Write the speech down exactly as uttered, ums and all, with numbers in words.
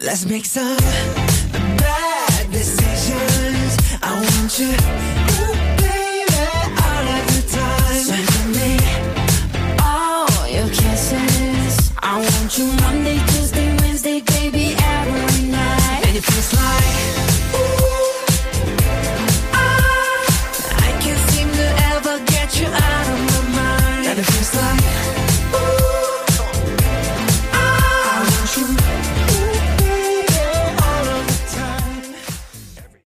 Let's make some bad decisions. I want you